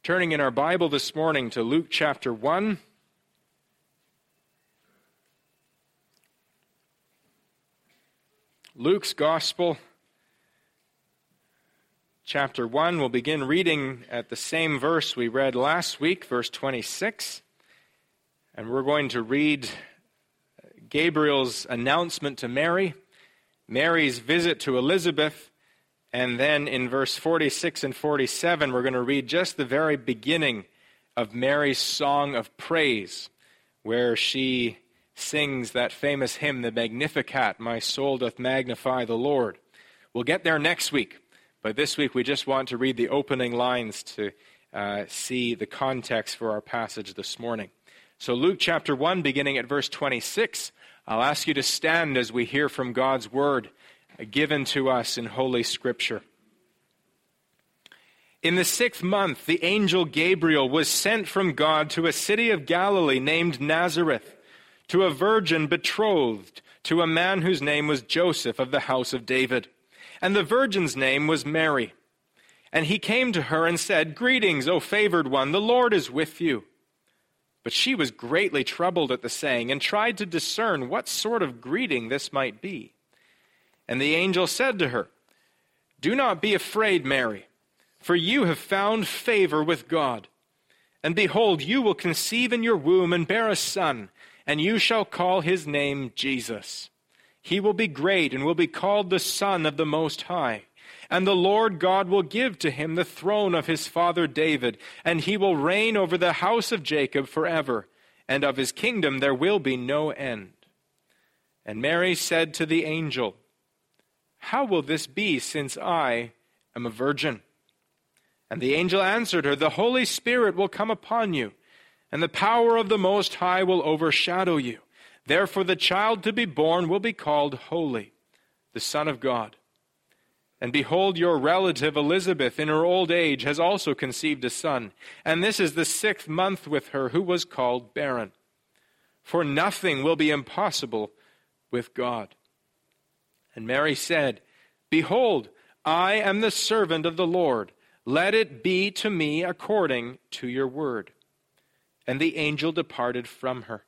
Turning in our Bible this morning to Luke chapter 1. Luke's Gospel, chapter 1. We'll begin reading at the same verse we read last week, verse 26. And we're going to read Gabriel's announcement to Mary, Mary's visit to Elizabeth, and then in verse 46 and 47, we're going to read just the very beginning of Mary's song of praise, where she sings that famous hymn, the Magnificat, "My soul doth magnify the Lord." We'll get there next week, but this week we just want to read the opening lines to see the context for our passage this morning. So Luke chapter 1, beginning at verse 26, I'll ask you to stand as we hear from God's word given to us in Holy Scripture. In the 6th month, the angel Gabriel was sent from God to a city of Galilee named Nazareth, to a virgin betrothed to a man whose name was Joseph of the house of David. And the virgin's name was Mary. And he came to her and said, "Greetings, O favored one, the Lord is with you." But she was greatly troubled at the saying and tried to discern what sort of greeting this might be. And the angel said to her, "Do not be afraid, Mary, for you have found favor with God. And behold, you will conceive in your womb and bear a son, and you shall call his name Jesus. He will be great and will be called the Son of the Most High. And the Lord God will give to him the throne of his father David, and he will reign over the house of Jacob forever, and of his kingdom there will be no end." And Mary said to the angel, "How will this be, since I am a virgin?" And the angel answered her, "The Holy Spirit will come upon you, and the power of the Most High will overshadow you. Therefore the child to be born will be called Holy, the Son of God. And behold, your relative Elizabeth in her old age has also conceived a son, and this is the 6th month with her who was called barren. For nothing will be impossible with God." And Mary said, "Behold, I am the servant of the Lord. Let it be to me according to your word." And the angel departed from her.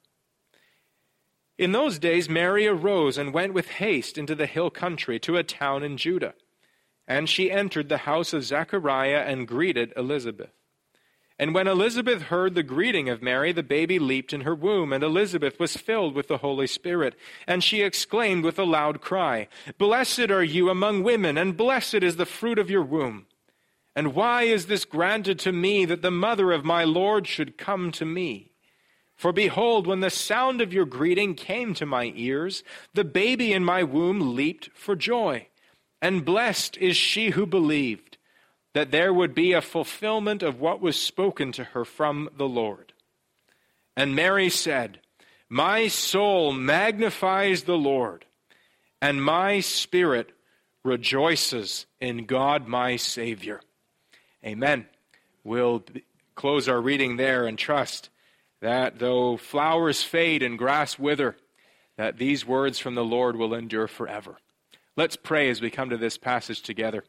In those days Mary arose and went with haste into the hill country to a town in Judah. And she entered the house of Zechariah and greeted Elizabeth. And when Elizabeth heard the greeting of Mary, the baby leaped in her womb, and Elizabeth was filled with the Holy Spirit. And she exclaimed with a loud cry, "Blessed are you among women, and blessed is the fruit of your womb. And why is this granted to me, that the mother of my Lord should come to me? For behold, when the sound of your greeting came to my ears, the baby in my womb leaped for joy. And blessed is she who believed that there would be a fulfillment of what was spoken to her from the Lord." And Mary said, "My soul magnifies the Lord, and my spirit rejoices in God my Savior." Amen. We'll close our reading there and trust that though flowers fade and grass wither, that these words from the Lord will endure forever. Let's pray as we come to this passage together.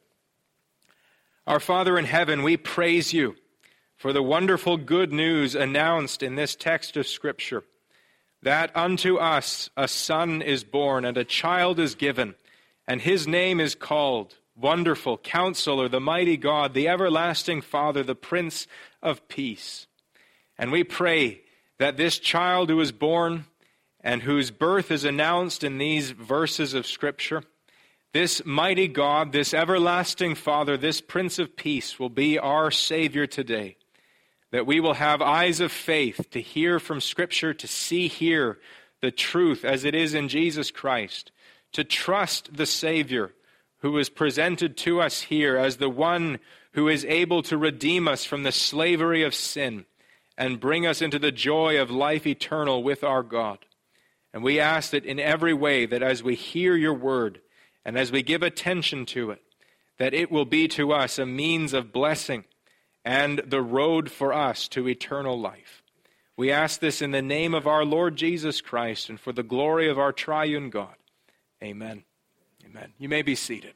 Our Father in heaven, we praise you for the wonderful good news announced in this text of Scripture, that unto us a son is born and a child is given, and his name is called Wonderful, Counselor, the Mighty God, the Everlasting Father, the Prince of Peace. And we pray that this child who is born and whose birth is announced in these verses of Scripture, this mighty God, this everlasting Father, this Prince of Peace will be our Savior today. That we will have eyes of faith to hear from Scripture, to see here the truth as it is in Jesus Christ, to trust the Savior who is presented to us here as the one who is able to redeem us from the slavery of sin and bring us into the joy of life eternal with our God. And we ask that in every way, that as we hear your word, and as we give attention to it, that it will be to us a means of blessing and the road for us to eternal life. We ask this in the name of our Lord Jesus Christ and for the glory of our triune God. Amen. Amen. You may be seated.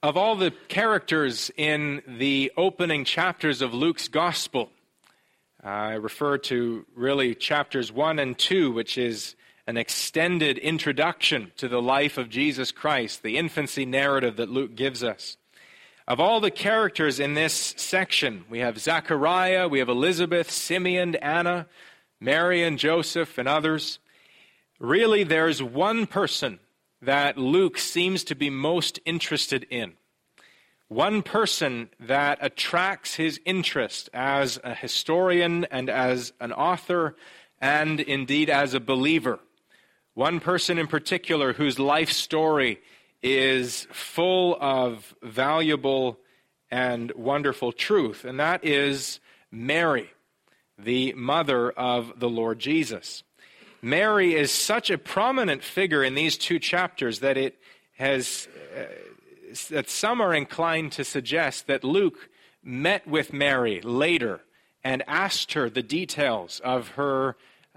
Of all the characters in the opening chapters of Luke's Gospel, I refer to really chapters 1 and 2, which is an extended introduction to the life of Jesus Christ, the infancy narrative that Luke gives us. Of all the characters in this section, we have Zechariah, we have Elizabeth, Simeon, Anna, Mary and Joseph, and others. Really, there's one person that Luke seems to be most interested in. One person that attracts his interest as a historian and as an author and indeed as a believer. One person in particular whose life story is full of valuable and wonderful truth, and that is Mary, the mother of the Lord Jesus. Mary is such a prominent figure in these two chapters that that some are inclined to suggest that Luke met with Mary later and asked her the details of her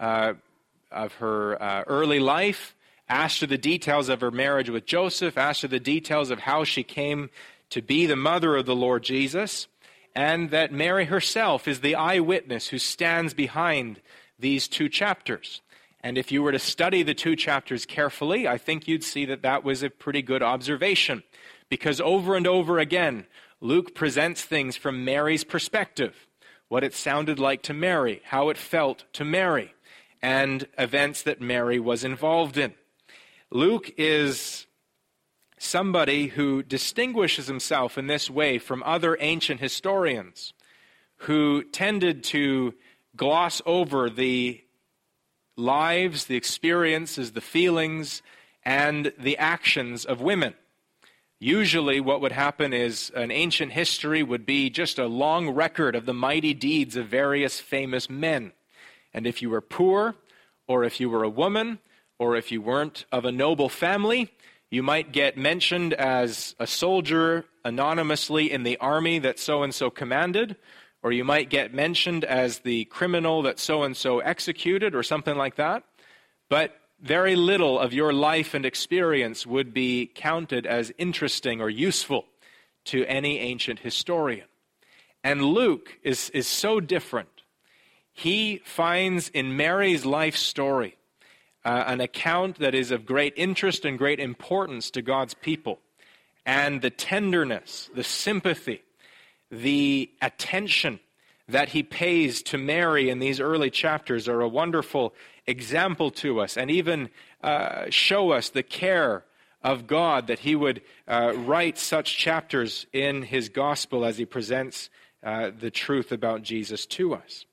early life, asked her the details of her marriage with Joseph, asked her the details of how she came to be the mother of the Lord Jesus, and that Mary herself is the eyewitness who stands behind these two chapters. And if you were to study the two chapters carefully, I think you'd see that that was a pretty good observation, because over and over again, Luke presents things from Mary's perspective, what it sounded like to Mary, how it felt to Mary, and events that Mary was involved in. Luke is somebody who distinguishes himself in this way from other ancient historians who tended to gloss over the lives, the experiences, the feelings, and the actions of women. Usually what would happen is an ancient history would be just a long record of the mighty deeds of various famous men. And if you were poor, or if you were a woman, or if you weren't of a noble family, you might get mentioned as a soldier anonymously in the army that so-and-so commanded, or you might get mentioned as the criminal that so-and-so executed, or something like that. But very little of your life and experience would be counted as interesting or useful to any ancient historian. And Luke is so different. He finds in Mary's life story an account that is of great interest and great importance to God's people. And the tenderness, the sympathy, the attention that he pays to Mary in these early chapters are a wonderful example to us, and even show us the care of God that he would write such chapters in his gospel as he presents the truth about Jesus to us.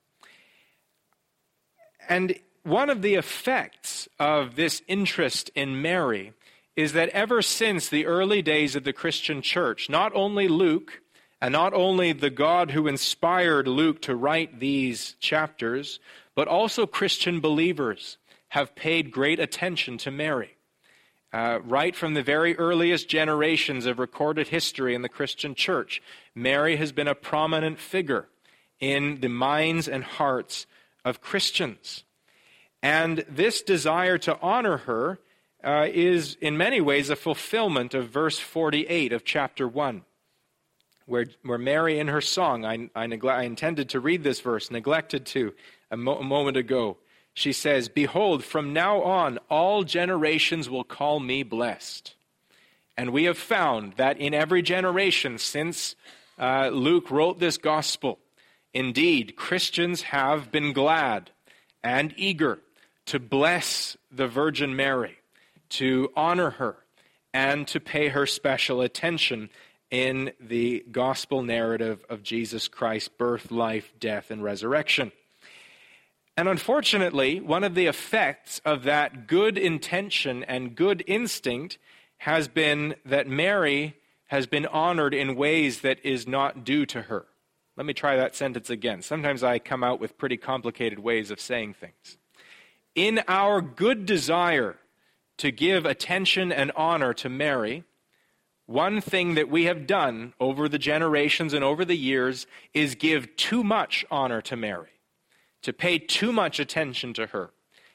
And one of the effects of this interest in Mary is that ever since the early days of the Christian church, not only Luke, and not only the God who inspired Luke to write these chapters, but also Christian believers have paid great attention to Mary. Right from the very earliest generations of recorded history in the Christian church, Mary has been a prominent figure in the minds and hearts of Christians. And this desire to honor her is in many ways a fulfillment of verse 48 of chapter 1. Where Mary in her song, I intended to read this verse, neglected to a moment ago. She says, "Behold, from now on, all generations will call me blessed." And we have found that in every generation since Luke wrote this gospel, indeed, Christians have been glad and eager to bless the Virgin Mary, to honor her, and to pay her special attention in the gospel narrative of Jesus Christ's birth, life, death, and resurrection. And unfortunately, one of the effects of that good intention and good instinct has been that Mary has been honored in ways that is not due to her. Let me try that sentence again. Sometimes I come out with pretty complicated ways of saying things. In our good desire to give attention and honor to Mary, one thing that we have done over the generations and over the years is give too much honor to Mary, to pay too much attention to her.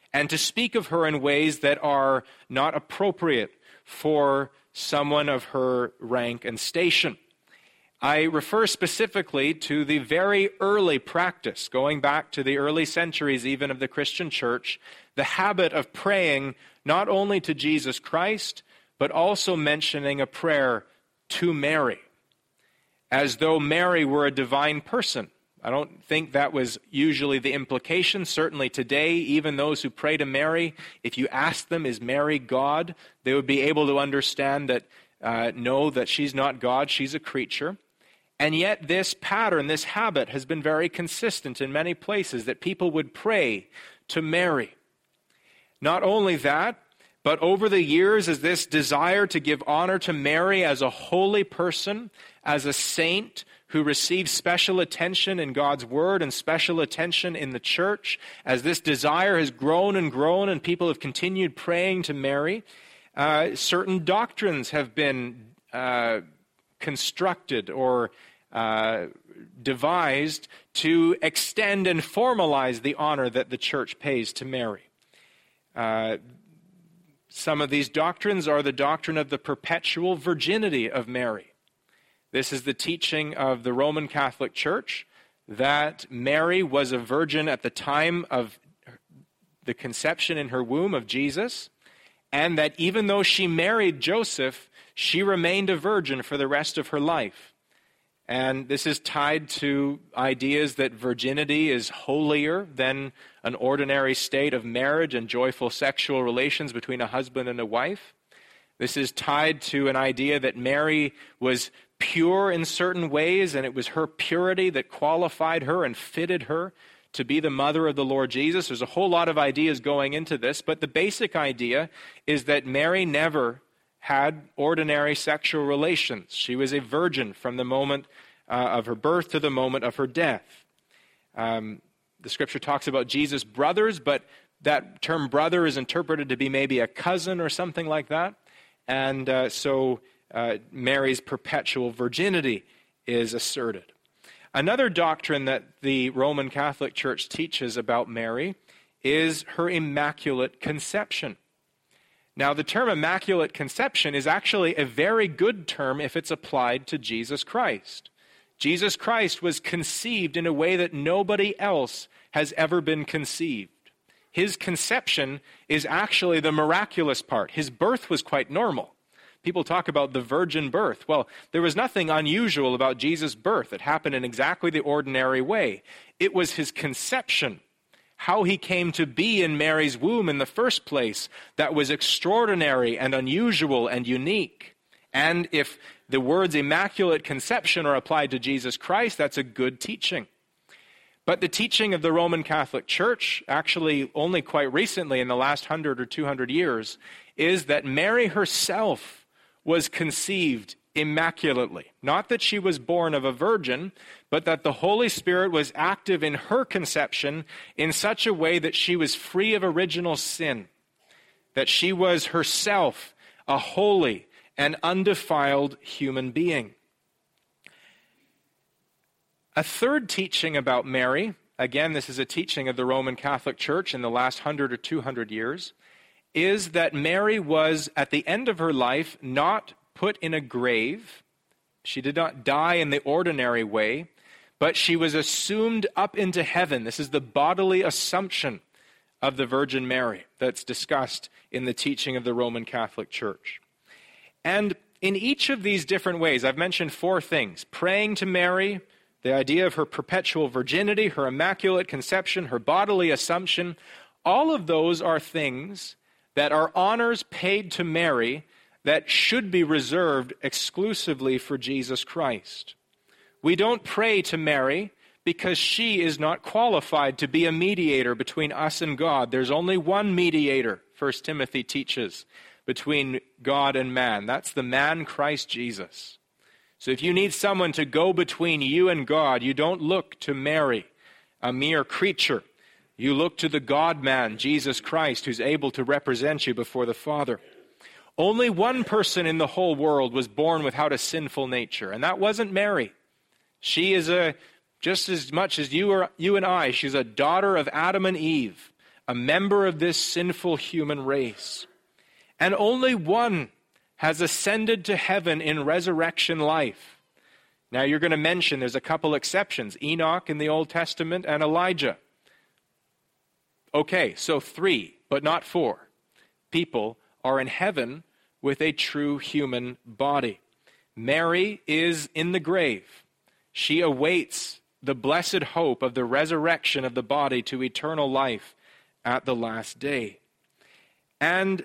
and to speak of her in ways that are not appropriate for someone of her rank and station. I refer specifically to the very early practice, going back to the early centuries even of the Christian church, the habit of praying not only to Jesus Christ, but also mentioning a prayer to Mary, as though Mary were a divine person. I don't think that was usually the implication. Certainly today, even those who pray to Mary, if you ask them, is Mary God? They would be able to understand that, no, that she's not God, she's a creature. And yet this pattern, this habit has been very consistent in many places, that people would pray to Mary. Not only that, but over the years, as this desire to give honor to Mary as a holy person, as a saint who receives special attention in God's word and special attention in the church, as this desire has grown and people have continued praying to Mary, certain doctrines have been constructed or devised to extend and formalize the honor that the church pays to Mary. Some of these doctrines are the doctrine of the perpetual virginity of Mary. This is the teaching of the Roman Catholic Church, that Mary was a virgin at the time of the conception in her womb of Jesus, and that even though she married Joseph, she remained a virgin for the rest of her life. And this is tied to ideas that virginity is holier than an ordinary state of marriage and joyful sexual relations between a husband and a wife. This is tied to an idea that Mary was pure in certain ways, and it was her purity that qualified her and fitted her to be the mother of the Lord Jesus. There's a whole lot of ideas going into this, but the basic idea is that Mary never had ordinary sexual relations. She was a virgin from the moment of her birth to the moment of her death. The scripture talks about Jesus' brothers, but that term brother is interpreted to be maybe a cousin or something like that. And so Mary's perpetual virginity is asserted. Another doctrine that the Roman Catholic Church teaches about Mary is her immaculate conception. Now, the term immaculate conception is actually a very good term if it's applied to Jesus Christ. Jesus Christ was conceived in a way that nobody else has ever been conceived. His conception is actually the miraculous part. His birth was quite normal. People talk about the virgin birth. Well, there was nothing unusual about Jesus' birth. It happened in exactly the ordinary way. It was his conception, how he came to be in Mary's womb in the first place, that was extraordinary and unusual and unique. And if the words immaculate conception are applied to Jesus Christ, that's a good teaching. But the teaching of the Roman Catholic Church, actually only quite recently in the last 100 or 200 years, is that Mary herself was conceived immaculately. Not that she was born of a virgin, but that the Holy Spirit was active in her conception in such a way that she was free of original sin, that she was herself a holy and undefiled human being. A third teaching about Mary, again, this is a teaching of the Roman Catholic Church in the last 100 or 200 years, is that Mary was, at the end of her life, not put in a grave. She did not die in the ordinary way, but she was assumed up into heaven. This is the bodily assumption of the Virgin Mary that's discussed in the teaching of the Roman Catholic Church. And in each of these different ways, I've mentioned four things: praying to Mary, the idea of her perpetual virginity, her immaculate conception, her bodily assumption. All of those are things that are honors paid to Mary that should be reserved exclusively for Jesus Christ. We don't pray to Mary because she is not qualified to be a mediator between us and God. There's only one mediator, 1 Timothy teaches, between God and man. That's the man Christ Jesus. So if you need someone to go between you and God, you don't look to Mary, a mere creature. You look to the God-man, Jesus Christ, who's able to represent you before the Father. Only one person in the whole world was born without a sinful nature, and that wasn't Mary. She is just as much as you and I, she's a daughter of Adam and Eve, a member of this sinful human race. And only one has ascended to heaven in resurrection life. Now you're going to mention there's a couple exceptions, Enoch in the Old Testament and Elijah. Okay, so 3, but not 4 people are in heaven with a true human body. Mary is in the grave. She awaits the blessed hope of the resurrection of the body to eternal life at the last day. And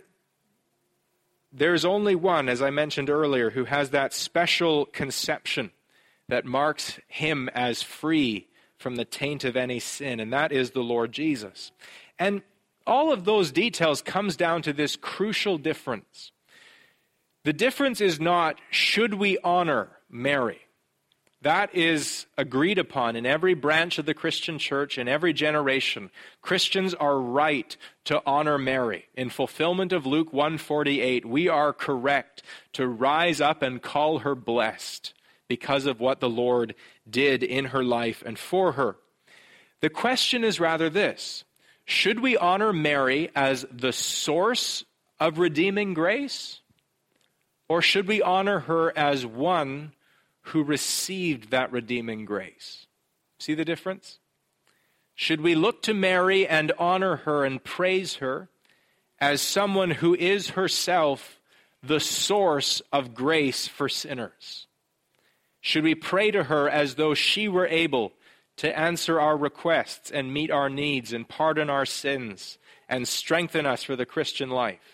there's only one, as I mentioned earlier, who has that special conception that marks him as free from the taint of any sin, and that is the Lord Jesus. And all of those details comes down to this crucial difference. The difference is not, should we honor Mary? That is agreed upon in every branch of the Christian church, in every generation. Christians are right to honor Mary. In fulfillment of Luke 1:48, we are correct to rise up and call her blessed because of what the Lord did in her life and for her. The question is rather this: should we honor Mary as the source of redeeming grace? Or should we honor her as one who received that redeeming grace? See the difference? Should we look to Mary and honor her and praise her as someone who is herself the source of grace for sinners? Should we pray to her as though she were able to answer our requests and meet our needs and pardon our sins and strengthen us for the Christian life?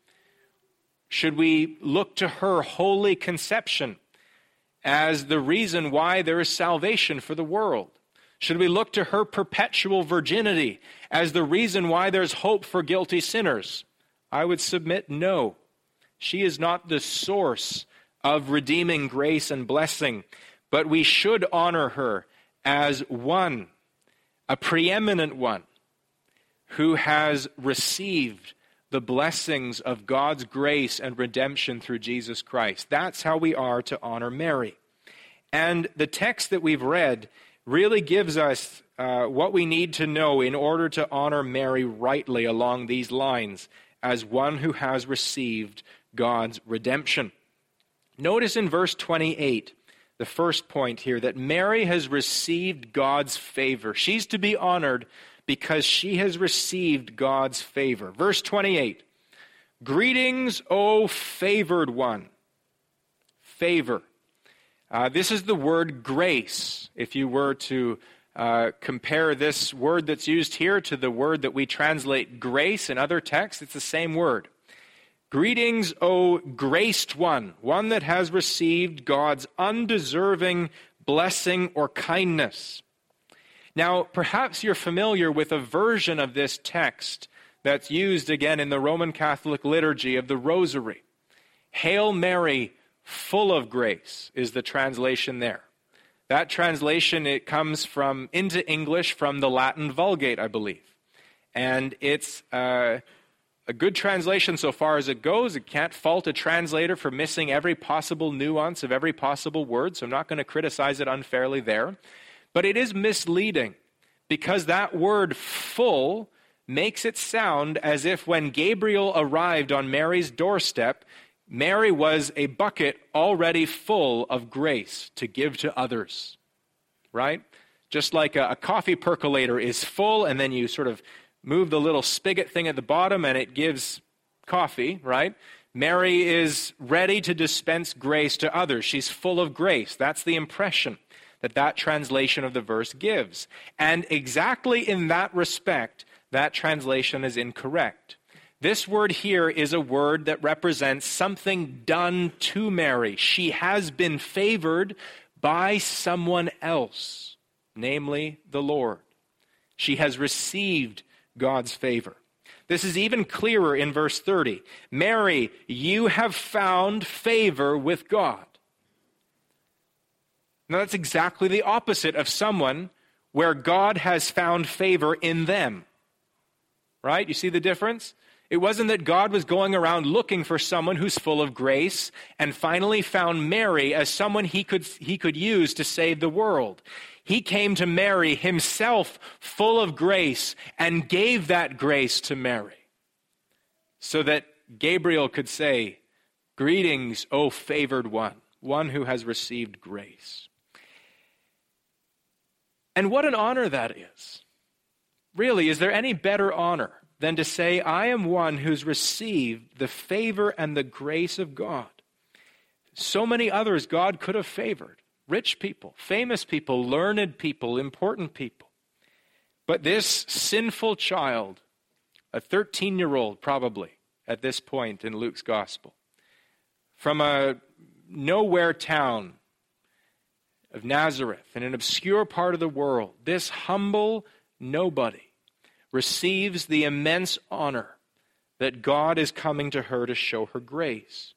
Should we look to her holy conception as the reason why there is salvation for the world? Should we look to her perpetual virginity as the reason why there's hope for guilty sinners? I would submit no. She is not the source of redeeming grace and blessing, but we should honor her as one, a preeminent one, who has received the blessings of God's grace and redemption through Jesus Christ. That's how we are to honor Mary. And the text that we've read really gives us what we need to know in order to honor Mary rightly along these lines as one who has received God's redemption. Notice in verse 28, the first point here, that Mary has received God's favor. She's to be honored because she has received God's favor. Verse 28, greetings, O favored one. Favor. This is the word grace. If you were to compare this word that's used here to the word that we translate grace in other texts, it's the same word. Greetings, O graced one that has received God's undeserving blessing or kindness. Now, perhaps you're familiar with a version of this text that's used again in the Roman Catholic liturgy of the Rosary. Hail Mary, full of grace is the translation there. That translation, it comes into English from the Latin Vulgate, I believe. And it's a good translation so far as it goes. It can't fault a translator for missing every possible nuance of every possible word, so I'm not going to criticize it unfairly there. But it is misleading because that word full makes it sound as if when Gabriel arrived on Mary's doorstep, Mary was a bucket already full of grace to give to others, right? Just like a coffee percolator is full and then you sort of move the little spigot thing at the bottom and it gives coffee, right? Mary is ready to dispense grace to others. She's full of grace. That's the impression that translation of the verse gives. And exactly in that respect, that translation is incorrect. This word here is a word that represents something done to Mary. She has been favored by someone else, namely the Lord. She has received God's favor. This is even clearer in verse 30. Mary, you have found favor with God. Now that's exactly the opposite of someone where God has found favor in them. Right? You see the difference? It wasn't that God was going around looking for someone who's full of grace and finally found Mary as someone he could use to save the world. He came to Mary himself full of grace and gave that grace to Mary so that Gabriel could say, "Greetings, O favored one who has received grace." And what an honor that is. Really, is there any better honor than to say, I am one who's received the favor and the grace of God? So many others God could have favored. Rich people, famous people, learned people, important people. But this sinful child, a 13-year-old probably at this point in Luke's gospel, from a nowhere town of Nazareth in an obscure part of the world, this humble nobody receives the immense honor that God is coming to her to show her grace.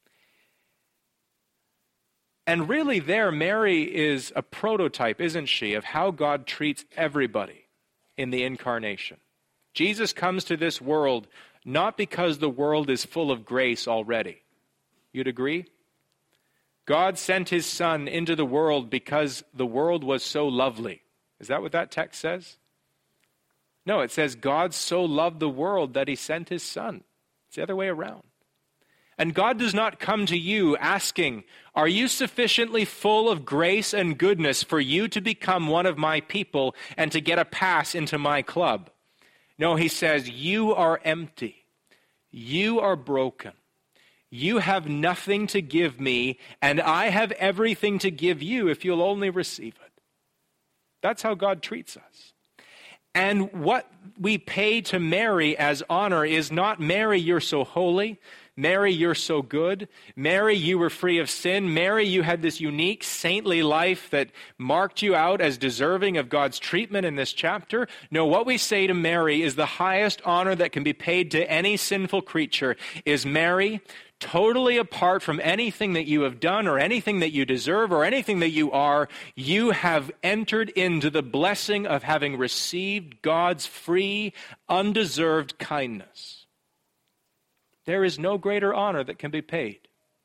And really there, Mary is a prototype, isn't she, of how God treats everybody in the incarnation. Jesus comes to this world not because the world is full of grace already. You'd agree? God sent his Son into the world because the world was so lovely. Is that what that text says? No, it says God so loved the world that he sent his Son. It's the other way around. And God does not come to you asking, are you sufficiently full of grace and goodness for you to become one of my people and to get a pass into my club? No, he says, you are empty. You are broken. You have nothing to give me, and I have everything to give you if you'll only receive it. That's how God treats us. And what we pay to Mary as honor is not, Mary, you're so holy. Mary, you're so good. Mary, you were free of sin. Mary, you had this unique saintly life that marked you out as deserving of God's treatment in this chapter. No, what we say to Mary is the highest honor that can be paid to any sinful creature is, Mary, totally apart from anything that you have done or anything that you deserve or anything that you are, you have entered into the blessing of having received God's free, undeserved kindness. There is no greater honor that can be paid.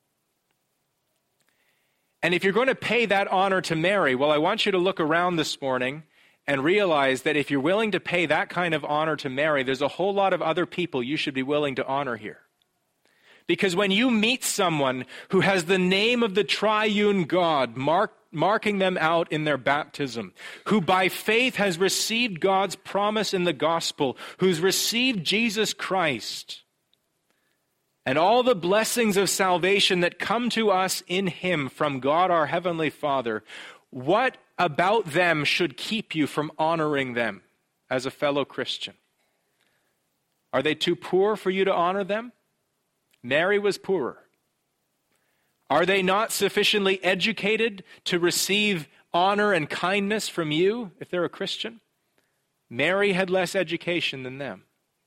And if you're going to pay that honor to Mary, well, I want you to look around this morning and realize that if you're willing to pay that kind of honor to Mary, there's a whole lot of other people you should be willing to honor here. Because when you meet someone who has the name of the triune God marking them out in their baptism, who by faith has received God's promise in the gospel, who's received Jesus Christ, and all the blessings of salvation that come to us in him from God our Heavenly Father, what about them should keep you from honoring them as a fellow Christian? Are they too poor for you to honor them? Mary was poorer. Are they not sufficiently educated to receive honor and kindness from you if they're a Christian? Mary had less education than them.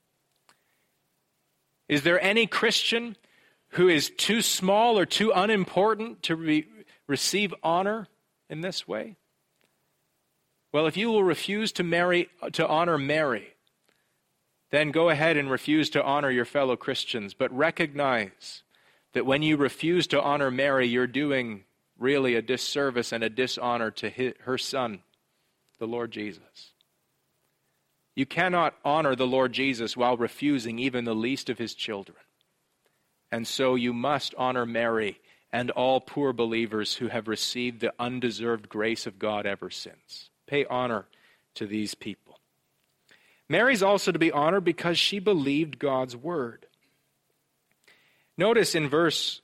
Is there any Christian who is too small or too unimportant to receive honor in this way? Well, if you will refuse to honor Mary, then go ahead and refuse to honor your fellow Christians. But recognize that when you refuse to honor Mary, you're doing really a disservice and a dishonor to her Son, the Lord Jesus. You cannot honor the Lord Jesus while refusing even the least of his children. And so you must honor Mary and all poor believers who have received the undeserved grace of God ever since. Pay honor to these people. Mary's also to be honored because she believed God's word. Notice in verse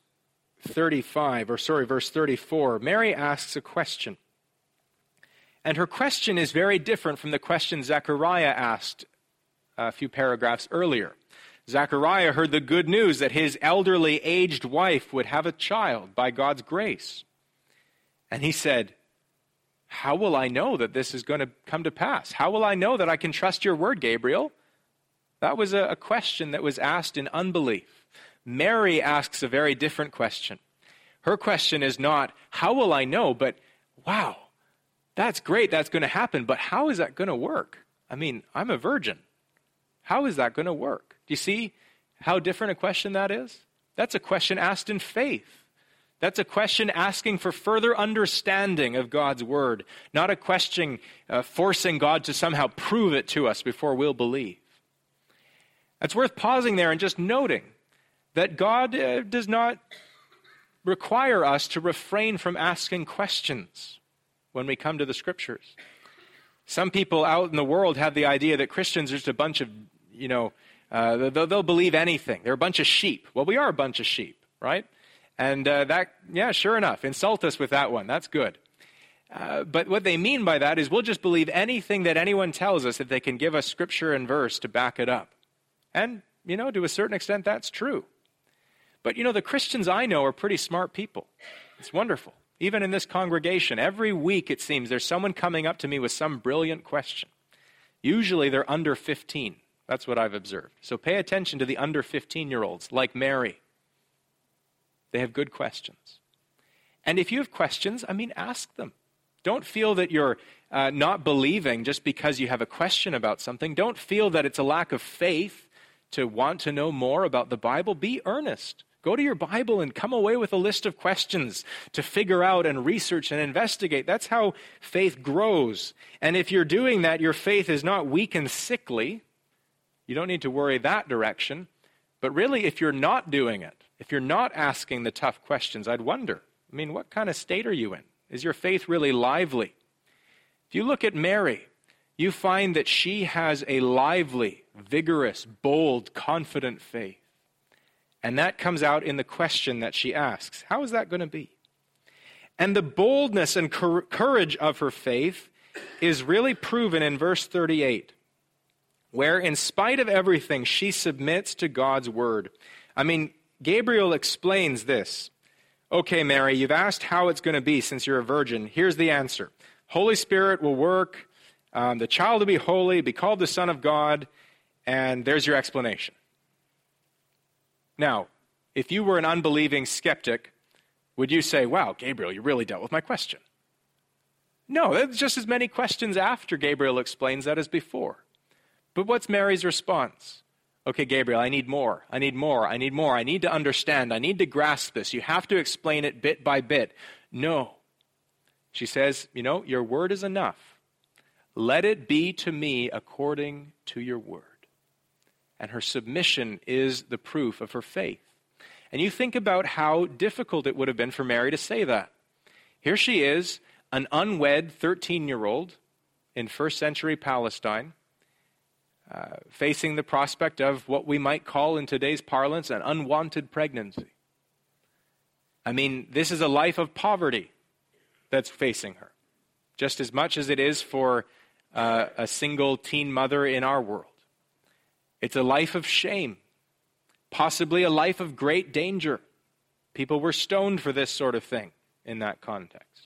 34, Mary asks a question. And her question is very different from the question Zechariah asked a few paragraphs earlier. Zechariah heard the good news that his elderly, aged wife would have a child by God's grace. And he said, how will I know that this is going to come to pass? How will I know that I can trust your word, Gabriel? That was a question that was asked in unbelief. Mary asks a very different question. Her question is not, how will I know, but, wow, that's great, that's going to happen, but how is that going to work? I mean, I'm a virgin. How is that going to work? Do you see? how different a question that is? That's a question asked in faith. That's a question asking for further understanding of God's word, not a question forcing God to somehow prove it to us before we'll believe. It's worth pausing there and just noting that God does not require us to refrain from asking questions when we come to the Scriptures. Some people out in the world have the idea that Christians are just a bunch of, they'll believe anything. They're a bunch of sheep. Well, we are a bunch of sheep, right? And sure enough, insult us with that one. That's good. But what they mean by that is we'll just believe anything that anyone tells us if they can give us scripture and verse to back it up. And, to a certain extent, that's true. But, the Christians I know are pretty smart people. It's wonderful. Even in this congregation, every week it seems there's someone coming up to me with some brilliant question. Usually they're under 15. That's what I've observed. So pay attention to the under 15-year-olds, like Mary. They have good questions. And if you have questions, ask them. Don't feel that you're not believing just because you have a question about something. Don't feel that it's a lack of faith to want to know more about the Bible. Be earnest. Go to your Bible and come away with a list of questions to figure out and research and investigate. That's how faith grows. And if you're doing that, your faith is not weak and sickly. You don't need to worry that direction. But really, if you're not doing it, if you're not asking the tough questions, I'd wonder, what kind of state are you in? Is your faith really lively? If you look at Mary, you find that she has a lively, vigorous, bold, confident faith. And that comes out in the question that she asks. How is that going to be? And the boldness and courage of her faith is really proven in verse 38, where in spite of everything, she submits to God's word. Gabriel explains this. Okay, Mary, you've asked how it's going to be since you're a virgin. Here's the answer. Holy Spirit will work. The child will be holy, be called the Son of God. And there's your explanation. Now, if you were an unbelieving skeptic, would you say, wow, Gabriel, you really dealt with my question? No, there's just as many questions after Gabriel explains that as before. But what's Mary's response? Okay, Gabriel, I need more. I need more. I need more. I need to understand. I need to grasp this. You have to explain it bit by bit. No. She says, your word is enough. Let it be to me according to your word. And her submission is the proof of her faith. And you think about how difficult it would have been for Mary to say that. Here she is, an unwed 13-year-old in first century Palestine, facing the prospect of what we might call in today's parlance an unwanted pregnancy. This is a life of poverty that's facing her, just as much as it is for a single teen mother in our world. It's a life of shame, possibly a life of great danger. People were stoned for this sort of thing in that context.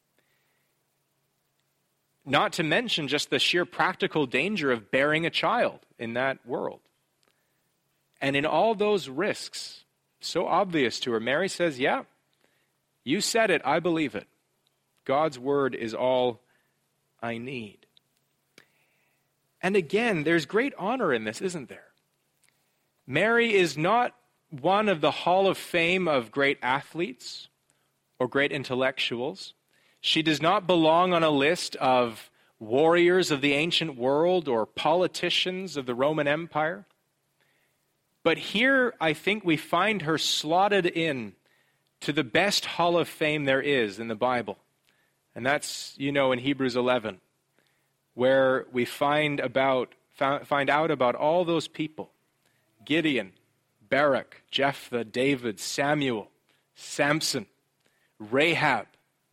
Not to mention just the sheer practical danger of bearing a child in that world. And in all those risks, so obvious to her, Mary says, yeah, you said it, I believe it. God's word is all I need. And again, there's great honor in this, isn't there? Mary is not one of the Hall of Fame of great athletes or great intellectuals. She does not belong on a list of warriors of the ancient world or politicians of the Roman Empire. But here, I think we find her slotted in to the best Hall of Fame there is in the Bible. And that's, in Hebrews 11, where we find out about all those people. Gideon, Barak, Jephthah, David, Samuel, Samson, Rahab,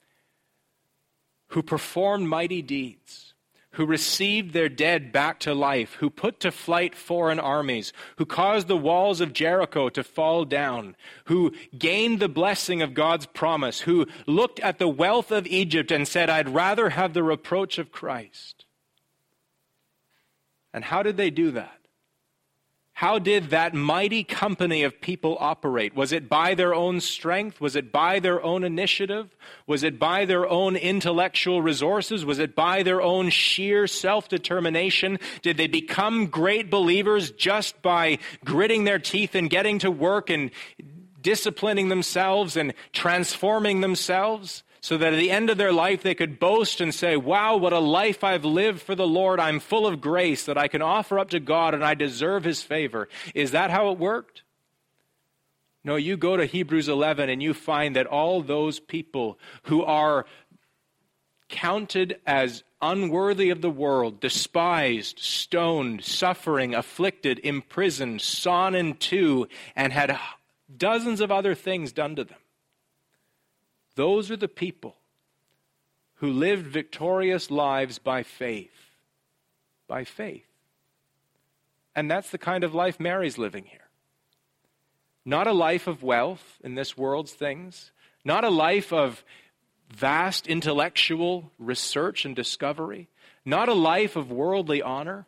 who performed mighty deeds, who received their dead back to life, who put to flight foreign armies, who caused the walls of Jericho to fall down, who gained the blessing of God's promise, who looked at the wealth of Egypt and said, I'd rather have the reproach of Christ. And how did they do that? How did that mighty company of people operate? Was it by their own strength? Was it by their own initiative? Was it by their own intellectual resources? Was it by their own sheer self-determination? Did they become great believers just by gritting their teeth and getting to work and disciplining themselves and transforming themselves, so that at the end of their life they could boast and say, wow, what a life I've lived for the Lord. I'm full of grace that I can offer up to God and I deserve his favor. Is that how it worked? No, you go to Hebrews 11 and you find that all those people who are counted as unworthy of the world, despised, stoned, suffering, afflicted, imprisoned, sawn in two, and had dozens of other things done to them. Those are the people who lived victorious lives by faith. By faith. And that's the kind of life Mary's living here. Not a life of wealth in this world's things. Not a life of vast intellectual research and discovery. Not a life of worldly honor.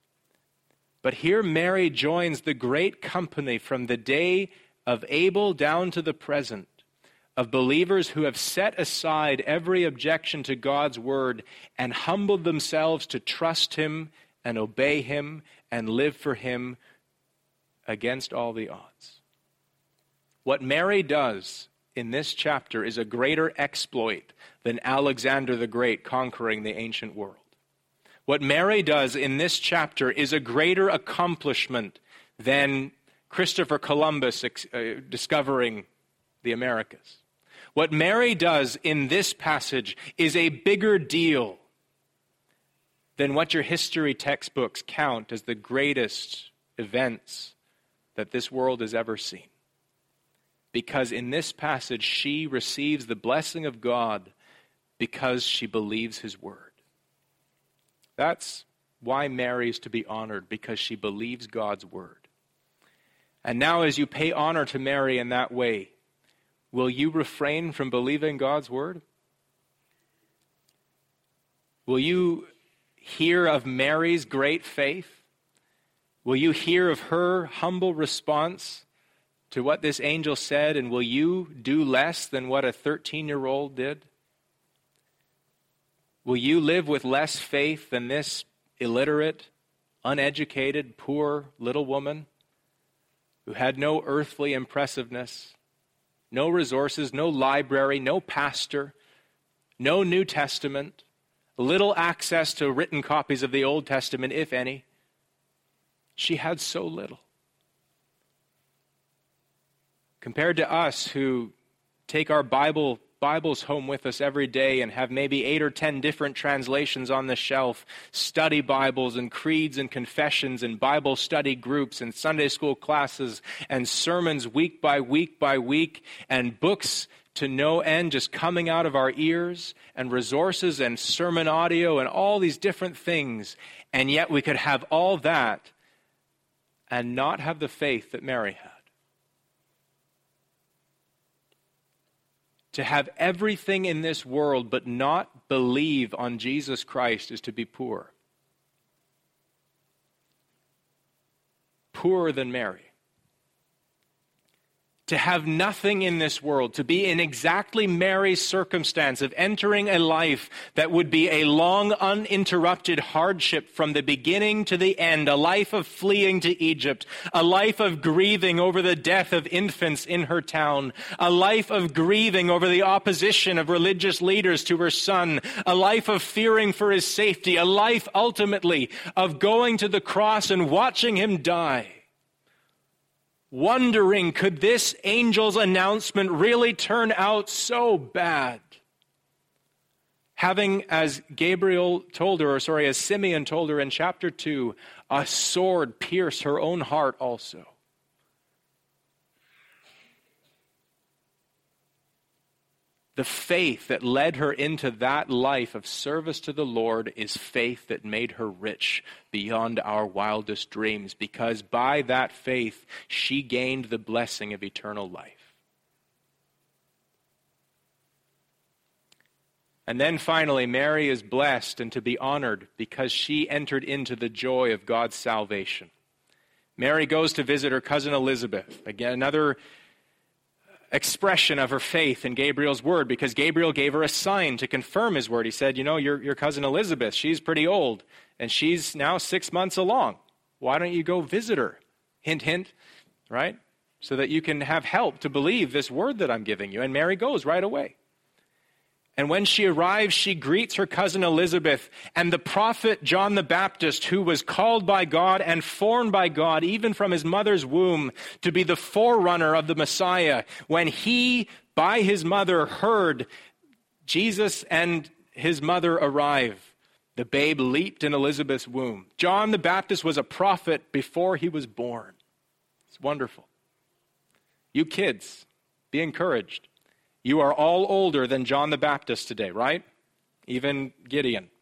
But here Mary joins the great company from the day of Abel down to the present, of believers who have set aside every objection to God's word and humbled themselves to trust him and obey him and live for him against all the odds. What Mary does in this chapter is a greater exploit than Alexander the Great conquering the ancient world. What Mary does in this chapter is a greater accomplishment than Christopher Columbus discovering the Americas. What Mary does in this passage is a bigger deal than what your history textbooks count as the greatest events that this world has ever seen. Because in this passage, she receives the blessing of God because she believes his word. That's why Mary is to be honored, because she believes God's word. And now as you pay honor to Mary in that way, will you refrain from believing God's word? Will you hear of Mary's great faith? Will you hear of her humble response to what this angel said, and will you do less than what a 13-year-old did? Will you live with less faith than this illiterate, uneducated, poor little woman who had no earthly impressiveness, no resources, no library, no pastor, no New Testament, little access to written copies of the Old Testament, if any? She had so little. Compared to us who take our Bibles home with us every day and have maybe 8 or 10 different translations on the shelf, study Bibles and creeds and confessions and Bible study groups and Sunday school classes and sermons week by week, and books to no end just coming out of our ears, and resources and sermon audio and all these different things. And yet we could have all that and not have the faith that Mary had. To have everything in this world but not believe on Jesus Christ is to be poor. Poorer than Mary. To have nothing in this world, to be in exactly Mary's circumstance of entering a life that would be a long, uninterrupted hardship from the beginning to the end, a life of fleeing to Egypt, a life of grieving over the death of infants in her town, a life of grieving over the opposition of religious leaders to her son, a life of fearing for his safety, a life ultimately of going to the cross and watching him die. Wondering, could this angel's announcement really turn out so bad? Having, as as Simeon told her in chapter 2, a sword pierce her own heart also. The faith that led her into that life of service to the Lord is faith that made her rich beyond our wildest dreams, because by that faith she gained the blessing of eternal life. And then finally, Mary is blessed and to be honored because she entered into the joy of God's salvation. Mary goes to visit her cousin Elizabeth. Again, another expression of her faith in Gabriel's word, because Gabriel gave her a sign to confirm his word. He said, your cousin Elizabeth, she's pretty old, and she's now 6 months along. Why don't you go visit her? Hint, hint, right? So that you can have help to believe this word that I'm giving you. And Mary goes right away. And when she arrives, she greets her cousin Elizabeth, and the prophet John the Baptist, who was called by God and formed by God, even from his mother's womb, to be the forerunner of the Messiah, when he, by his mother, heard Jesus and his mother arrive, the babe leaped in Elizabeth's womb. John the Baptist was a prophet before he was born. It's wonderful. You kids, be encouraged. You are all older than John the Baptist today, right? Even Gideon.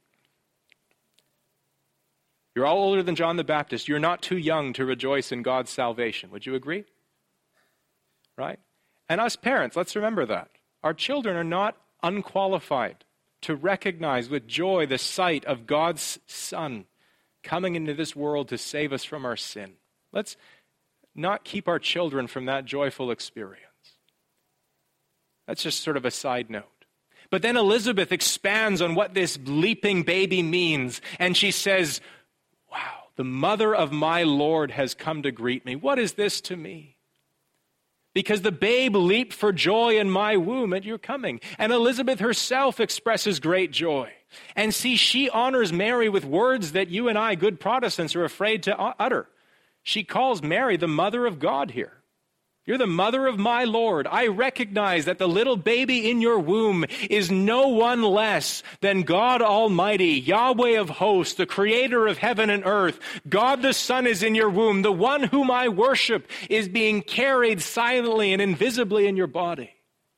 You're all older than John the Baptist. You're not too young to rejoice in God's salvation. Would you agree? Right? And us parents, let's remember that. Our children are not unqualified to recognize with joy the sight of God's Son coming into this world to save us from our sin. Let's not keep our children from that joyful experience. That's just sort of a side note. But then Elizabeth expands on what this leaping baby means, and she says, wow, the mother of my Lord has come to greet me. What is this to me? Because the babe leaped for joy in my womb at your coming. And Elizabeth herself expresses great joy. And see, she honors Mary with words that you and I, good Protestants, are afraid to utter. She calls Mary the mother of God here. You're the mother of my Lord. I recognize that the little baby in your womb is no one less than God Almighty, Yahweh of hosts, the creator of heaven and earth. God the Son is in your womb. The one whom I worship is being carried silently and invisibly in your body.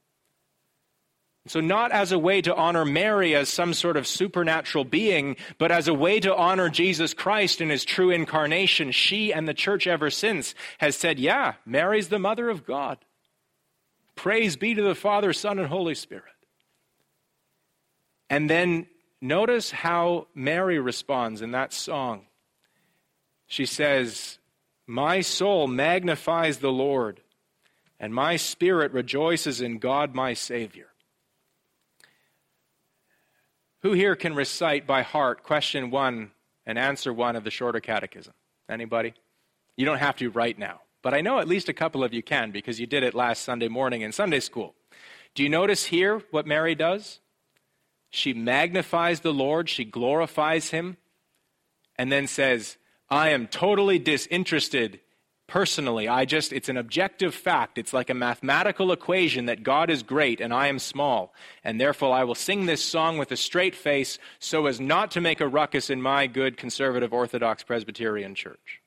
So not as a way to honor Mary as some sort of supernatural being, but as a way to honor Jesus Christ in his true incarnation, she and the church ever since has said, yeah, Mary's the mother of God. Praise be to the Father, Son, and Holy Spirit. And then notice how Mary responds in that song. She says, my soul magnifies the Lord, and my spirit rejoices in God my Savior. Who here can recite by heart question 1 and answer 1 of the Shorter Catechism? Anybody? You don't have to right now, but I know at least a couple of you can because you did it last Sunday morning in Sunday school. Do you notice here what Mary does? She magnifies the Lord, she glorifies him, and then says, I am totally disinterested personally. It's an objective fact. It's like a mathematical equation that God is great and I am small. And therefore I will sing this song with a straight face so as not to make a ruckus in my good conservative Orthodox Presbyterian church.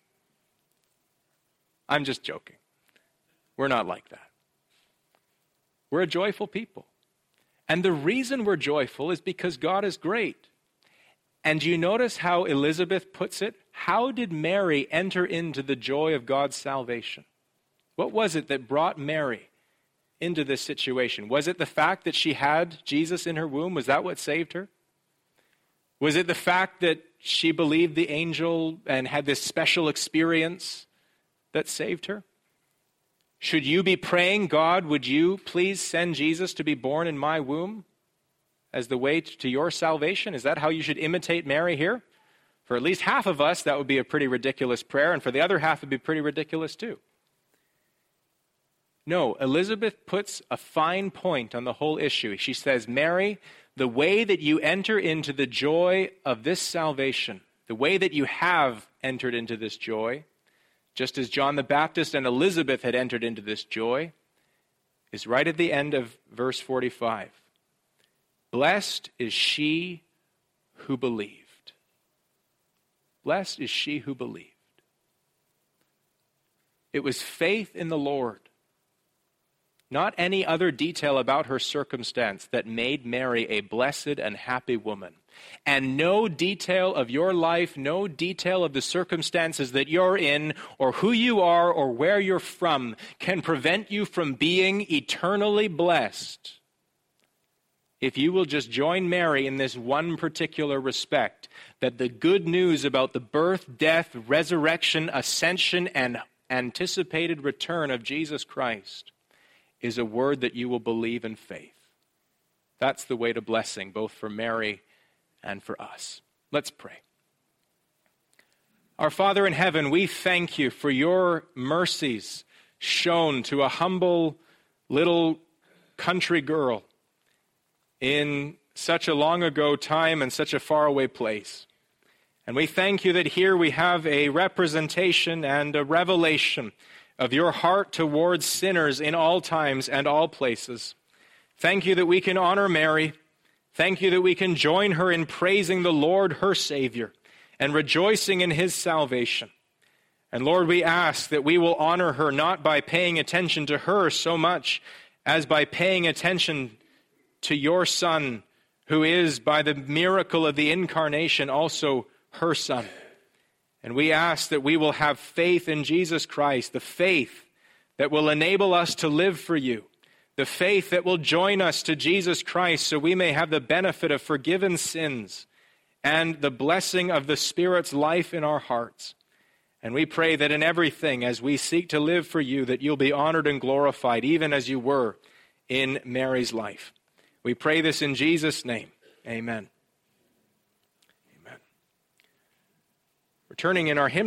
I'm just joking. We're not like that. We're a joyful people. And the reason we're joyful is because God is great. And do you notice how Elizabeth puts it? How did Mary enter into the joy of God's salvation? What was it that brought Mary into this situation? Was it the fact that she had Jesus in her womb? Was that what saved her? Was it the fact that she believed the angel and had this special experience that saved her? Should you be praying, God, would you please send Jesus to be born in my womb as the way to your salvation? Is that how you should imitate Mary here? For at least half of us, that would be a pretty ridiculous prayer, and for the other half, it would be pretty ridiculous too. No, Elizabeth puts a fine point on the whole issue. She says, Mary, the way that you enter into the joy of this salvation, the way that you have entered into this joy, just as John the Baptist and Elizabeth had entered into this joy, is right at the end of verse 45. Blessed is she who believed. Blessed is she who believed. It was faith in the Lord, not any other detail about her circumstance, that made Mary a blessed and happy woman. And no detail of your life, no detail of the circumstances that you're in, or who you are, or where you're from, can prevent you from being eternally blessed if you will just join Mary in this one particular respect, that the good news about the birth, death, resurrection, ascension, and anticipated return of Jesus Christ is a word that you will believe in faith. That's the way to blessing, both for Mary and for us. Let's pray. Our Father in heaven, we thank you for your mercies shown to a humble little country girl in such a long ago time and such a faraway place. And we thank you that here we have a representation and a revelation of your heart towards sinners in all times and all places. Thank you that we can honor Mary. Thank you that we can join her in praising the Lord, her Savior, and rejoicing in his salvation. And Lord, we ask that we will honor her not by paying attention to her so much as by paying attention to your Son, who is, by the miracle of the incarnation, also her Son. And we ask that we will have faith in Jesus Christ, the faith that will enable us to live for you, the faith that will join us to Jesus Christ so we may have the benefit of forgiven sins and the blessing of the Spirit's life in our hearts. And we pray that in everything, as we seek to live for you, that you'll be honored and glorified, even as you were in Mary's life. We pray this in Jesus' name. Amen. Amen. Returning in our hymn